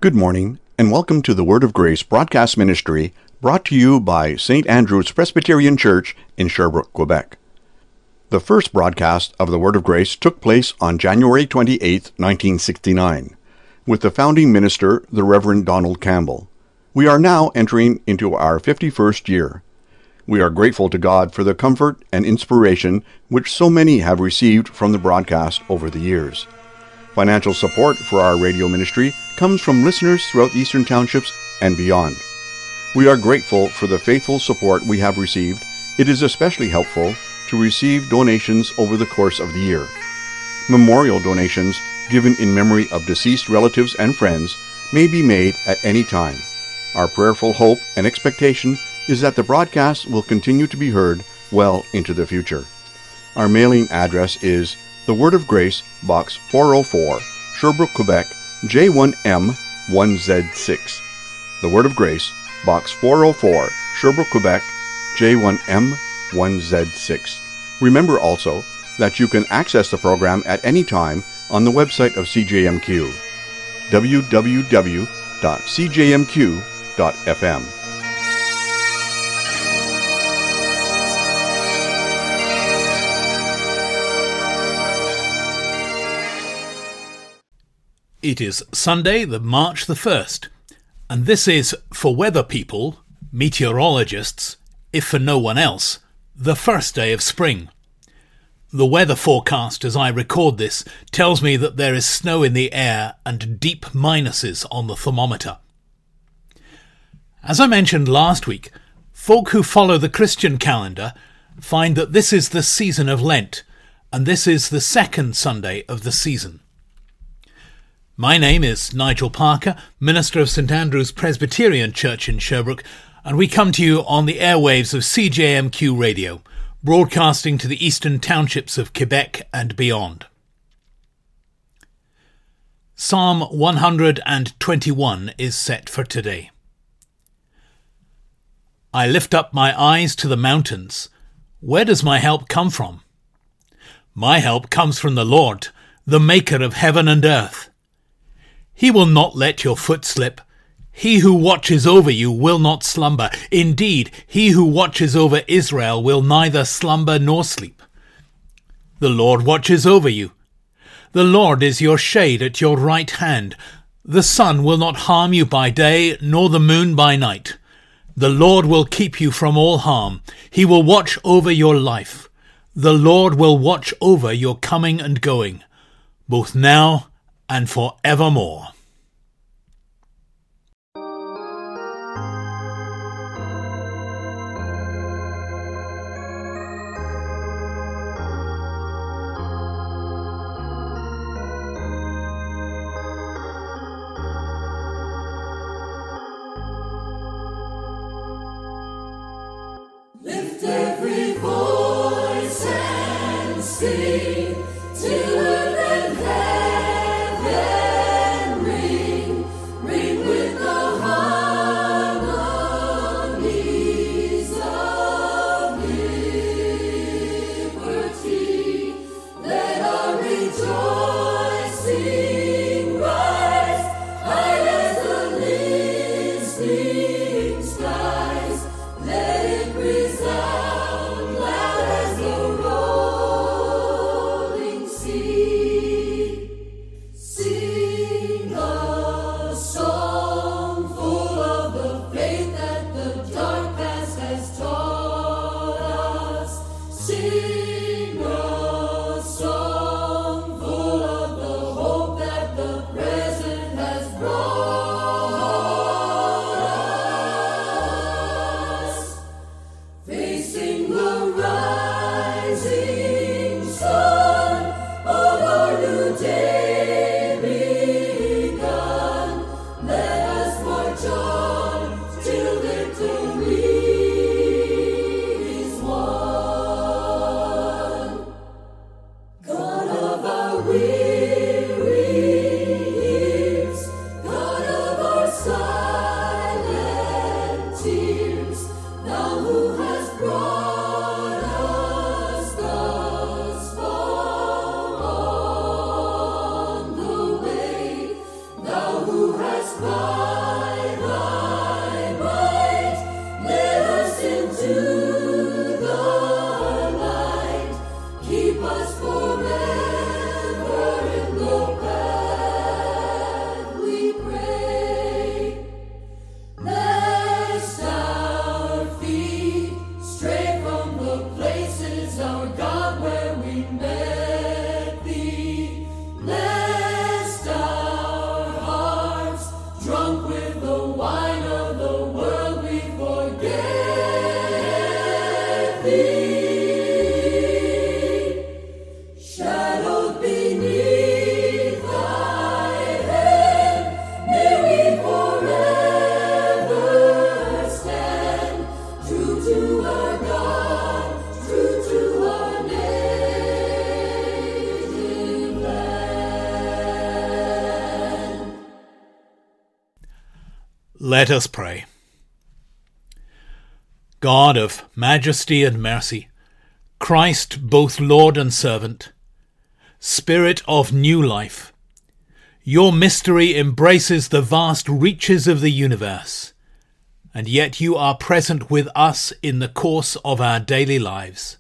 Good morning, and welcome to the Word of Grace broadcast ministry brought to you by St. Andrew's Presbyterian Church in Sherbrooke, Quebec. The first broadcast of the Word of Grace took place on January 28, 1969, with the founding minister, the Reverend Donald Campbell. We are now entering into our 51st year. We are grateful to God for the comfort and inspiration which so many have received from the broadcast over the years. Financial support for our radio ministry comes from listeners throughout the Eastern Townships and beyond. We are grateful for the faithful support we have received. It is especially helpful to receive donations over the course of the year. Memorial donations given in memory of deceased relatives and friends may be made at any time. Our prayerful hope and expectation is that the broadcast will continue to be heard well into the future. Our mailing address is The Word of Grace, Box 404, Sherbrooke, Quebec, J1M1Z6. The Word of Grace, Box 404, Sherbrooke, Quebec, J1M1Z6. Remember also that you can access the program at any time on the website of CJMQ, www.cjmq.fm. It is Sunday, March the 1st, and this is, for weather people, meteorologists, if for no one else, the first day of spring. The weather forecast as I record this tells me that there is snow in the air and deep minuses on the thermometer. As I mentioned last week, folk who follow the Christian calendar find that this is the season of Lent, and this is the second Sunday of the season. My name is Nigel Parker, minister of St. Andrew's Presbyterian Church in Sherbrooke, and we come to you on the airwaves of CJMQ Radio, broadcasting to the eastern townships of Quebec and beyond. Psalm 121 is set for today. I lift up my eyes to the mountains. Where does my help come from? My help comes from the Lord, the maker of heaven and earth. He will not let your foot slip. He who watches over you will not slumber. Indeed, he who watches over Israel will neither slumber nor sleep. The Lord watches over you. The Lord is your shade at your right hand. The sun will not harm you by day, nor the moon by night. The Lord will keep you from all harm. He will watch over your life. The Lord will watch over your coming and going, both now and forevermore. Lift every voice and sing till earth and heaven ring, ring with the harmonies of liberty. Let our rejoicing rise, high as the listening skies. Let it resound loud as the rolling sea. Sing a song full of the faith that the dark past has taught us. Sing a song full of the hope that the present has brought us. Facing the rising sun of our new day begun, let us march on till victory is won. God of our weary years, God us by thy might, lead us into the light, keep us forever in the path we pray. Lest our feet stray from the places, our God, where we met thee, lest our hearts, drunk with the wine of the world, we forget thee. Shadowed beneath thy hand, may we forever stand, true to our God, true to our native land. Let us pray. God of majesty and mercy, Christ both Lord and servant, Spirit of new life, your mystery embraces the vast reaches of the universe, and yet you are present with us in the course of our daily lives.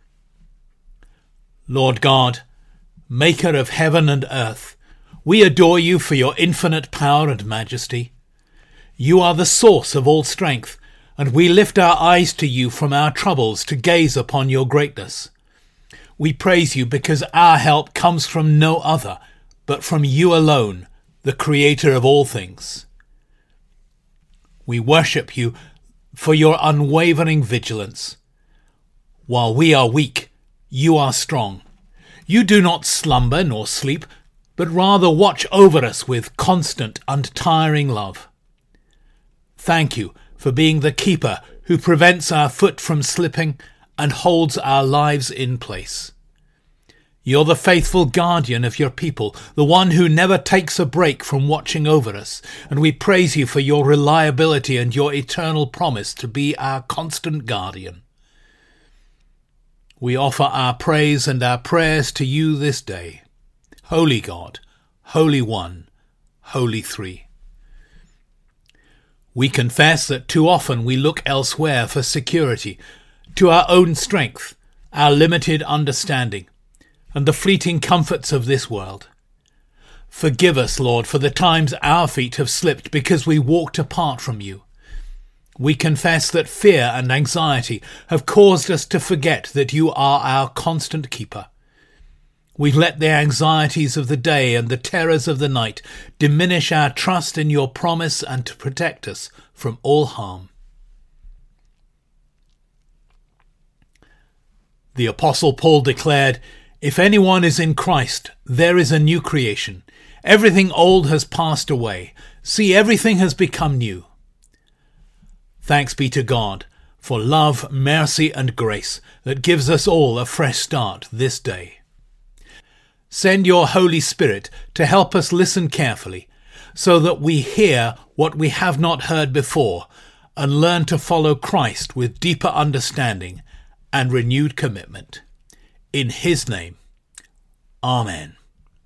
Lord God, maker of heaven and earth, we adore you for your infinite power and majesty. You are the source of all strength, and we lift our eyes to you from our troubles to gaze upon your greatness. We praise you because our help comes from no other, but from you alone, the Creator of all things. We worship you for your unwavering vigilance. While we are weak, you are strong. You do not slumber nor sleep, but rather watch over us with constant, untiring love. Thank you for being the keeper who prevents our foot from slipping and holds our lives in place. You're the faithful guardian of your people, the one who never takes a break from watching over us, and we praise you for your reliability and your eternal promise to be our constant guardian. We offer our praise and our prayers to you this day. Holy God, Holy One, Holy Three. We confess that too often we look elsewhere for security, to our own strength, our limited understanding, and the fleeting comforts of this world. Forgive us, Lord, for the times our feet have slipped because we walked apart from you. We confess that fear and anxiety have caused us to forget that you are our constant keeper. We've let the anxieties of the day and the terrors of the night diminish our trust in your promise and to protect us from all harm. The Apostle Paul declared, "If anyone is in Christ, there is a new creation. Everything old has passed away. See, everything has become new." Thanks be to God for love, mercy, and grace that gives us all a fresh start this day. Send your Holy Spirit to help us listen carefully, so that we hear what we have not heard before and learn to follow Christ with deeper understanding and renewed commitment. In his name, Amen.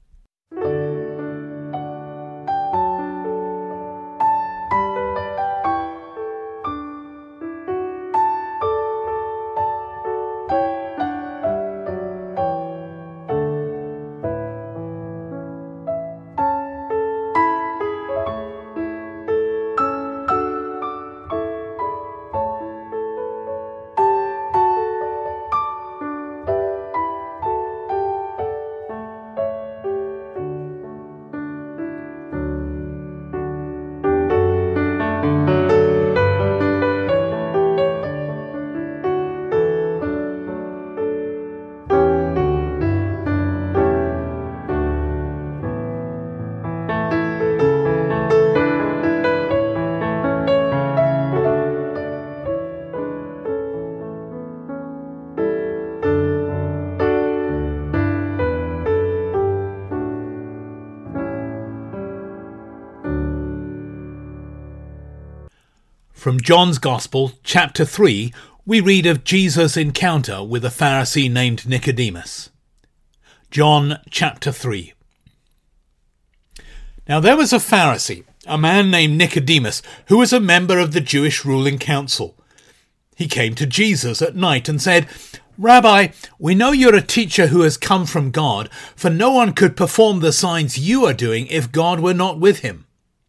From John's Gospel, chapter 3, we read of Jesus' encounter with a Pharisee named Nicodemus. John chapter 3. Now there was a Pharisee, a man named Nicodemus, who was a member of the Jewish ruling council. He came to Jesus at night and said, "Rabbi, we know you're a teacher who has come from God, for no one could perform the signs you are doing if God were not with him."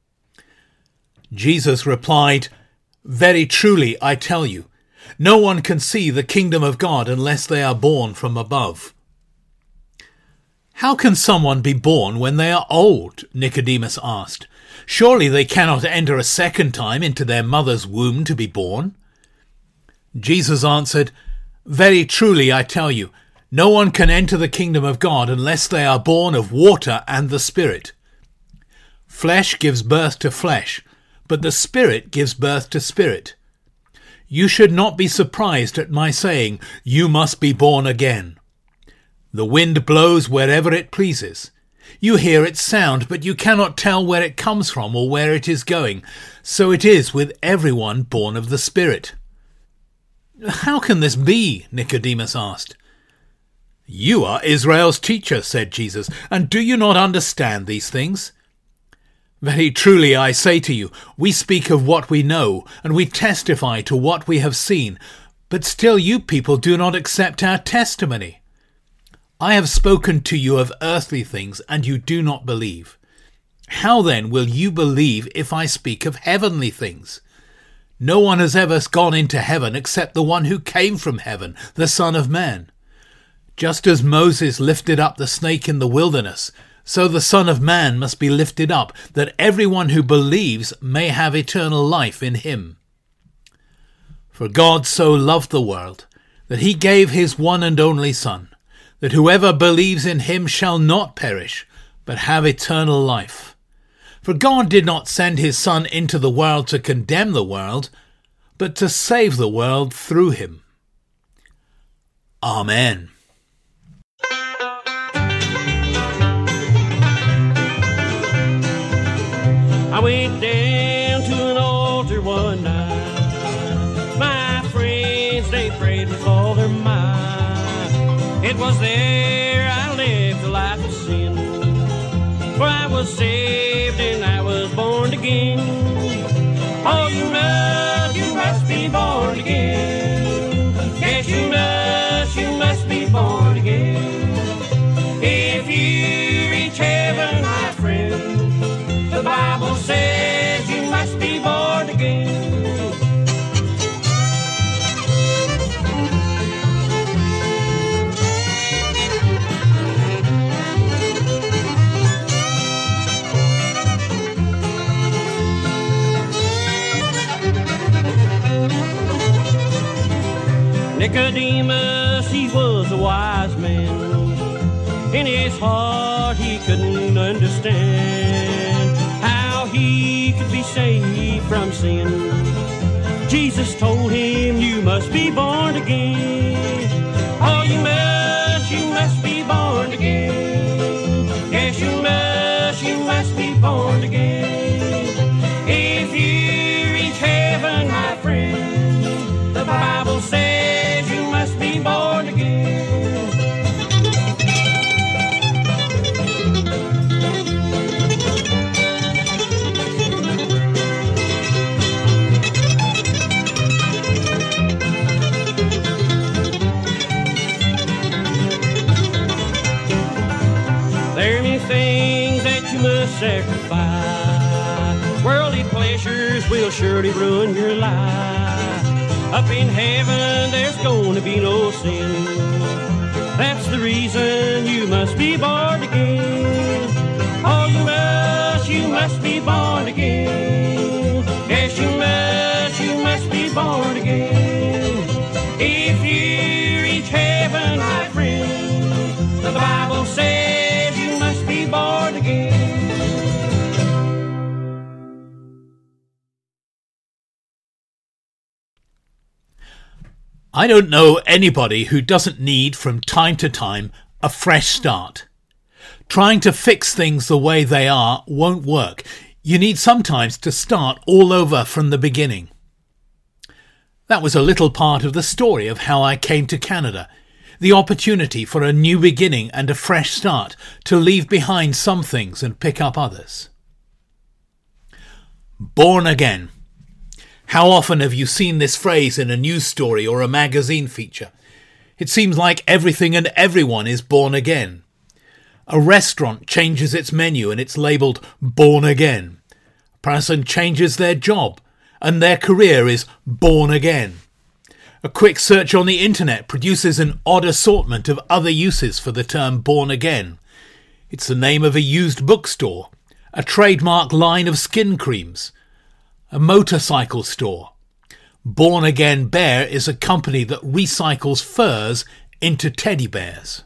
Jesus replied, "Very truly, I tell you, no one can see the kingdom of God unless they are born from above." "How can someone be born when they are old?" Nicodemus asked. "Surely they cannot enter a second time into their mother's womb to be born?" Jesus answered, "Very truly, I tell you, no one can enter the kingdom of God unless they are born of water and the Spirit. Flesh gives birth to flesh, but the Spirit gives birth to spirit. You should not be surprised at my saying, 'You must be born again.' The wind blows wherever it pleases. You hear its sound, but you cannot tell where it comes from or where it is going. So it is with everyone born of the Spirit." "How can this be?" Nicodemus asked. "You are Israel's teacher," said Jesus, "and do you not understand these things? Very truly I say to you, we speak of what we know, and we testify to what we have seen, but still you people do not accept our testimony. I have spoken to you of earthly things, and you do not believe. How then will you believe if I speak of heavenly things? No one has ever gone into heaven except the one who came from heaven, the Son of Man. Just as Moses lifted up the snake in the wilderness, so the Son of Man must be lifted up, that everyone who believes may have eternal life in him. For God so loved the world, that he gave his one and only Son, that whoever believes in him shall not perish, but have eternal life. For God did not send his Son into the world to condemn the world, but to save the world through him." Amen. I went down to an altar one night. My friends, they prayed with all their might. It was there I lived a life of sin, for I was saved and I was born again. Oh, you must be born again. Yes, you must be born again. If you reach heaven, my friend, the Bible says you must be born again. Nicodemus, he was a wise man. In his heart he couldn't understand how he could be saved from sin. Jesus told him, "You must be born again. Oh, you must be born again. Yes, you must be born again. If you reach heaven, my friend, the Bible says you must be born again." There are many things that you must sacrifice. Worldly pleasures will surely ruin your life. Up in heaven there's gonna be no sin. That's the reason you must be born again. Oh, you must be born again. Yes, you must be born again. If you reach heaven, my friend, the Bible says you must be born again. I don't know anybody who doesn't need, from time to time, a fresh start. Trying to fix things the way they are won't work. You need sometimes to start all over from the beginning. That was a little part of the story of how I came to Canada. The opportunity for a new beginning and a fresh start, to leave behind some things and pick up others. Born again. How often have you seen this phrase in a news story or a magazine feature? It seems like everything and everyone is born again. A restaurant changes its menu and it's labelled born again. A person changes their job and their career is born again. A quick search on the internet produces an odd assortment of other uses for the term born again. It's the name of a used bookstore, a trademark line of skin creams, a motorcycle store. Born Again Bear is a company that recycles furs into teddy bears.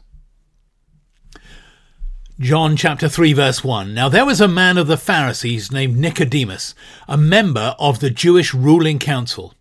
John chapter 3 verse 1. Now there was a man of the Pharisees named Nicodemus, a member of the Jewish ruling council.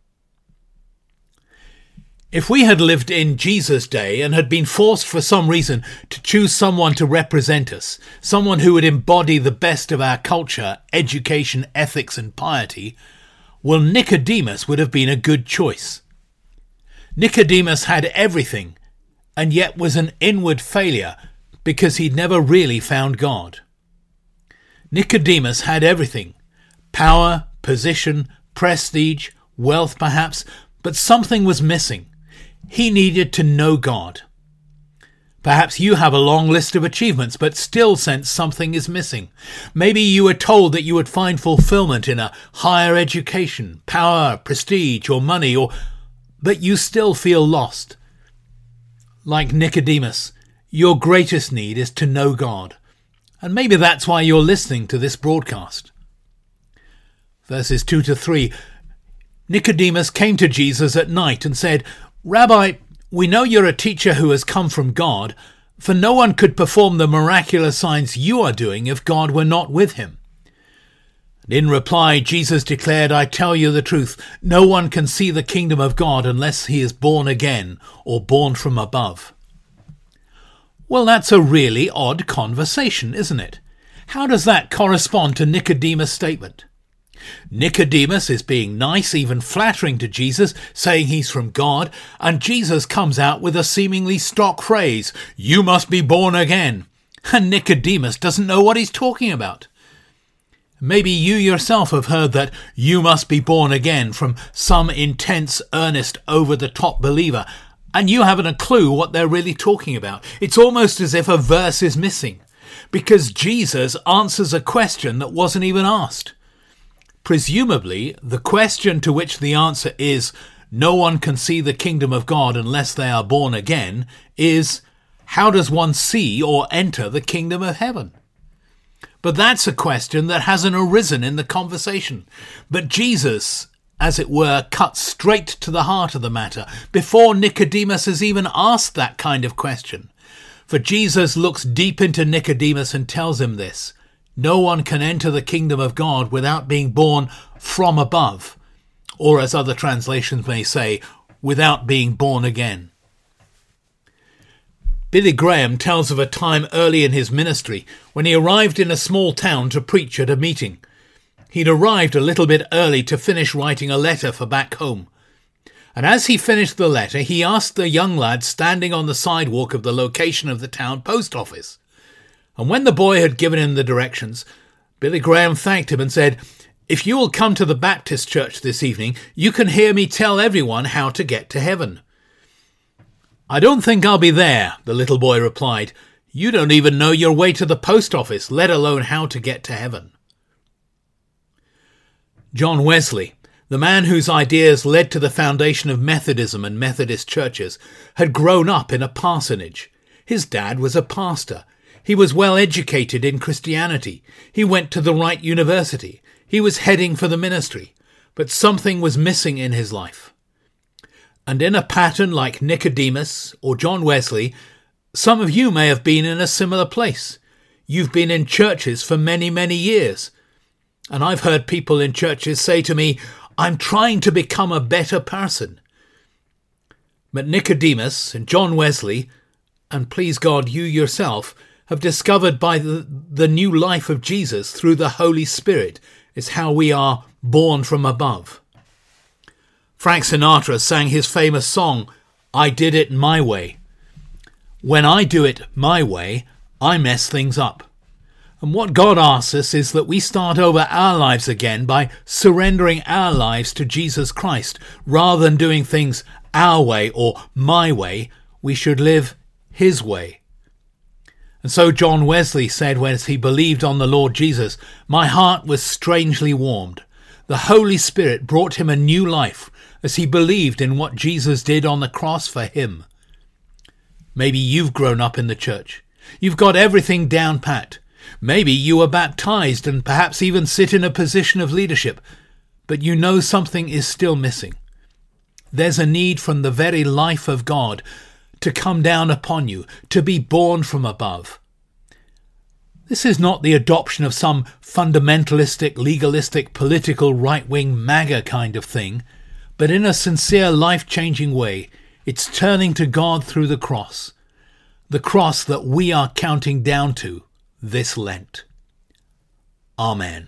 If we had lived in Jesus' day and had been forced for some reason to choose someone to represent us, someone who would embody the best of our culture, education, ethics and piety, well, Nicodemus would have been a good choice. Nicodemus had everything and yet was an inward failure because he'd never really found God. Nicodemus had everything: power, position, prestige, wealth perhaps, but something was missing. He needed to know God. Perhaps you have a long list of achievements but still sense something is missing. Maybe you were told that you would find fulfillment in a higher education, power, prestige or money, but you still feel lost. Like Nicodemus, your greatest need is to know God. And maybe that's why you're listening to this broadcast. Verses 2 to 3. Nicodemus came to Jesus at night and said, "Rabbi, we know you're a teacher who has come from God, for no one could perform the miraculous signs you are doing if God were not with him." And in reply, Jesus declared, "I tell you the truth, no one can see the kingdom of God unless he is born again or born from above." Well, that's a really odd conversation, isn't it? How does that correspond to Nicodemus' statement? Nicodemus is being nice, even flattering to Jesus, saying he's from God, and Jesus comes out with a seemingly stock phrase, "You must be born again." And Nicodemus doesn't know what he's talking about. Maybe you yourself have heard that "you must be born again" from some intense, earnest, over-the-top believer, and you haven't a clue what they're really talking about. It's almost as if a verse is missing, because Jesus answers a question that wasn't even asked. Presumably, the question to which the answer is, "No one can see the kingdom of God unless they are born again," is, how does one see or enter the kingdom of heaven? But that's a question that hasn't arisen in the conversation. But Jesus, as it were, cuts straight to the heart of the matter before Nicodemus has even asked that kind of question. For Jesus looks deep into Nicodemus and tells him this: no one can enter the kingdom of God without being born from above, or as other translations may say, without being born again. Billy Graham tells of a time early in his ministry when he arrived in a small town to preach at a meeting. He'd arrived a little bit early to finish writing a letter for back home. And as he finished the letter, he asked the young lad standing on the sidewalk of the location of the town post office. And when the boy had given him the directions, Billy Graham thanked him and said, "If you will come to the Baptist church this evening, you can hear me tell everyone how to get to heaven." "I don't think I'll be there," the little boy replied. "You don't even know your way to the post office, let alone how to get to heaven." John Wesley, the man whose ideas led to the foundation of Methodism and Methodist churches, had grown up in a parsonage. His dad was a pastor. He was well educated in Christianity. He went to the right university. He was heading for the ministry. But something was missing in his life. And in a pattern like Nicodemus or John Wesley, some of you may have been in a similar place. You've been in churches for many, many years. And I've heard people in churches say to me, "I'm trying to become a better person." But Nicodemus and John Wesley, and please God, you yourself, have discovered by the new life of Jesus through the Holy Spirit is how we are born from above. Frank Sinatra sang his famous song, "I Did It My Way." When I do it my way, I mess things up. And what God asks us is that we start over our lives again by surrendering our lives to Jesus Christ. Rather than doing things our way or my way, we should live his way. And so John Wesley said when he believed on the Lord Jesus, "My heart was strangely warmed. The Holy Spirit brought him a new life as he believed in what Jesus did on the cross for him." Maybe you've grown up in the church. You've got everything down pat. Maybe you were baptized and perhaps even sit in a position of leadership, but you know something is still missing. There's a need from the very life of God to come down upon you, to be born from above. This is not the adoption of some fundamentalistic, legalistic, political, right-wing MAGA kind of thing, but in a sincere, life-changing way, it's turning to God through the cross that we are counting down to this Lent. Amen.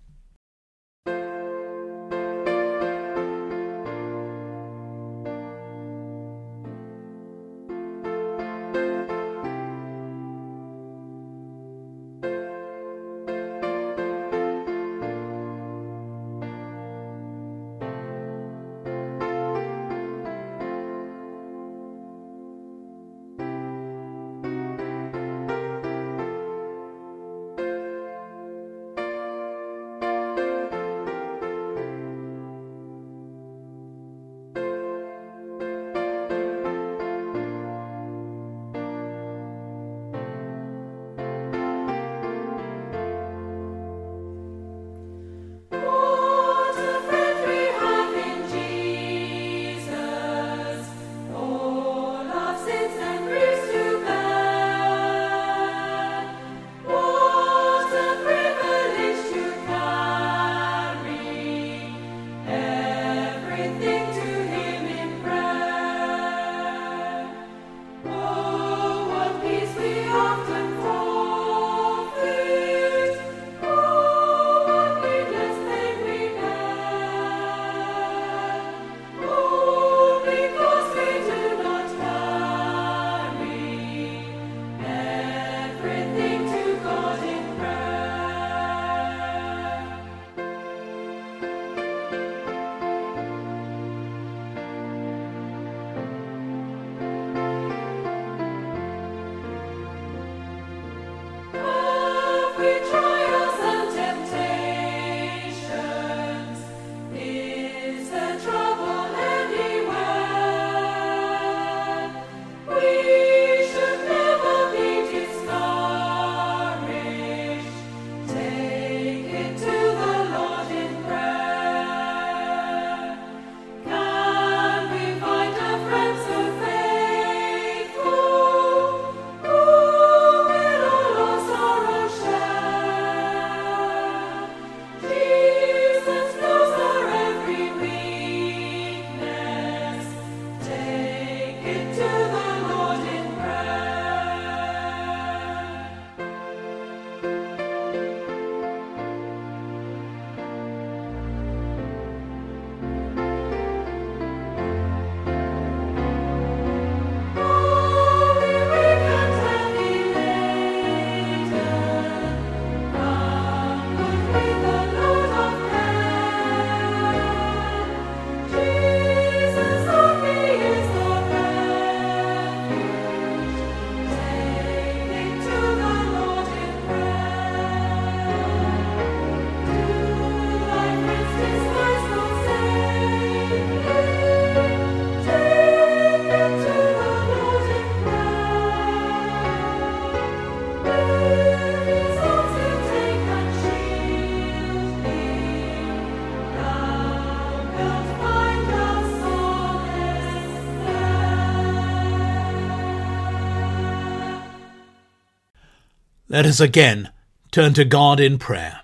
Let us again turn to God in prayer.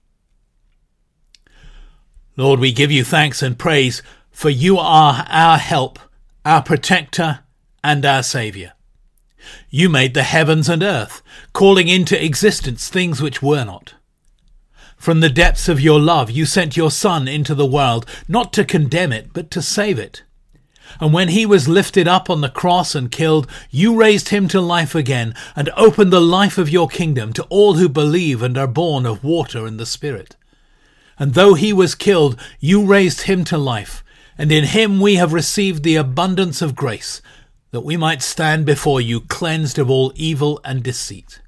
Lord, we give you thanks and praise, for you are our help, our protector, and our Saviour. You made the heavens and earth, calling into existence things which were not. From the depths of your love, you sent your Son into the world, not to condemn it, but to save it. And when he was lifted up on the cross and killed, you raised him to life again and opened the life of your kingdom to all who believe and are born of water and the Spirit. And though he was killed, you raised him to life, and in him we have received the abundance of grace, that we might stand before you cleansed of all evil and deceit.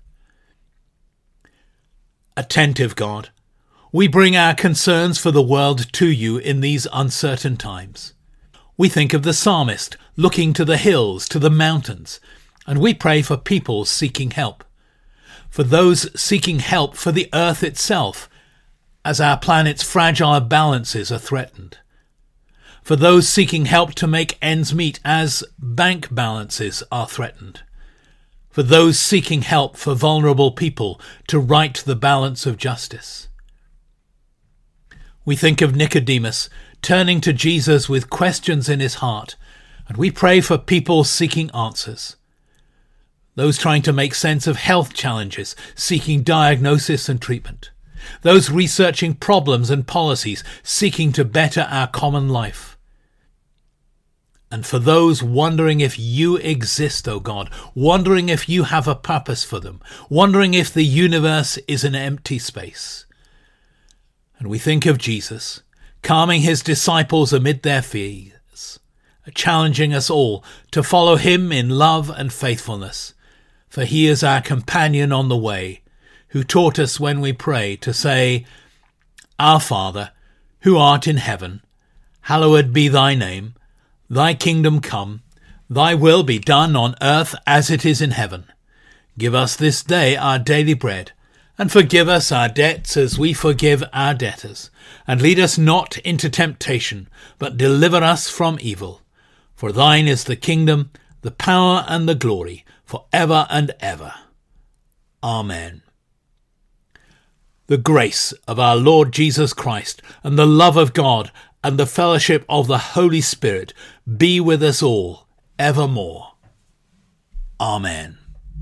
Attentive God, we bring our concerns for the world to you in these uncertain times. We think of the psalmist looking to the hills, to the mountains, and we pray for people seeking help. For those seeking help for the earth itself, as our planet's fragile balances are threatened. For those seeking help to make ends meet as bank balances are threatened. For those seeking help for vulnerable people to right the balance of justice. We think of Nicodemus turning to Jesus with questions in his heart, and we pray for people seeking answers. Those trying to make sense of health challenges, seeking diagnosis and treatment. Those researching problems and policies, seeking to better our common life. And for those wondering if you exist, O God, wondering if you have a purpose for them, wondering if the universe is an empty space. And we think of Jesus, calming his disciples amid their fears, challenging us all to follow him in love and faithfulness, for he is our companion on the way, who taught us when we pray to say, Our Father, who art in heaven, hallowed be thy name, thy kingdom come, thy will be done on earth as it is in heaven. Give us this day our daily bread, and forgive us our debts as we forgive our debtors. And lead us not into temptation, but deliver us from evil. For thine is the kingdom, the power, and the glory, for ever and ever. Amen. The grace of our Lord Jesus Christ, and the love of God, and the fellowship of the Holy Spirit be with us all evermore. Amen.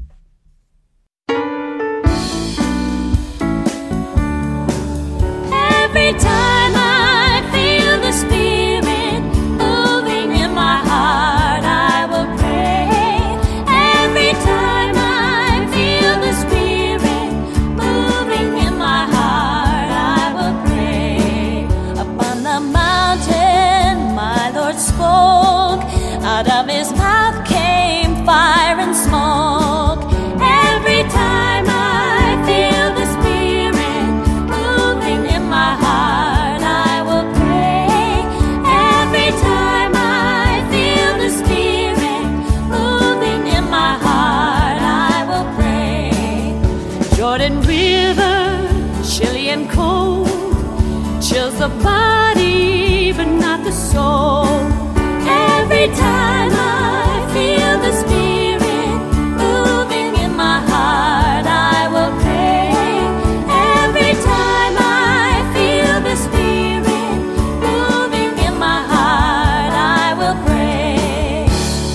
Every time I feel the Spirit moving in my heart, I will pray. Every time I feel the Spirit moving in my heart, I will pray. Upon the mountain, my Lord spoke. Out of his mouth came fire and smoke. Every time I feel the Spirit moving in my heart, I will pray. Every time I feel the Spirit moving in my heart, I will pray. Jordan River, chilly and cold, chills the body but not the soul. Every time I feel the Spirit moving in my heart, I will pray. Every time I feel the Spirit moving in my heart, I will pray.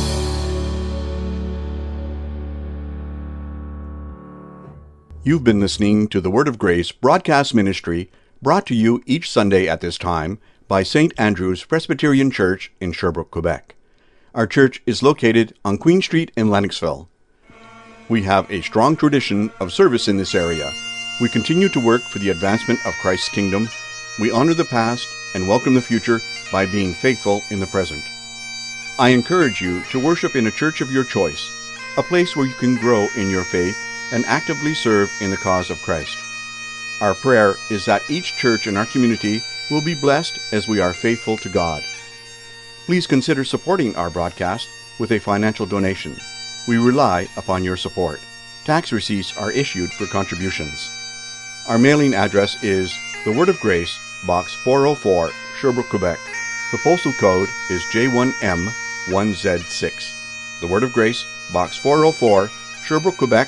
You've been listening to the Word of Grace broadcast ministry, brought to you each Sunday at this time by St. Andrew's Presbyterian Church in Sherbrooke, Quebec. Our church is located on Queen Street in Lennoxville. We have a strong tradition of service in this area. We continue to work for the advancement of Christ's kingdom. We honor the past and welcome the future by being faithful in the present. I encourage you to worship in a church of your choice, a place where you can grow in your faith and actively serve in the cause of Christ. Our prayer is that each church in our community will be blessed as we are faithful to God. Please consider supporting our broadcast with a financial donation. We rely upon your support. Tax receipts are issued for contributions. Our mailing address is The Word of Grace, Box 404, Sherbrooke, Quebec. The postal code is J1M1Z6. The Word of Grace, Box 404, Sherbrooke, Quebec,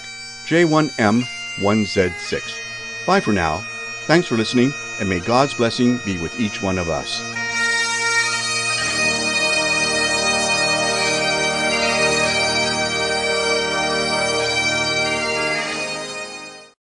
J1M1Z6. Bye for now. Thanks for listening, and may God's blessing be with each one of us.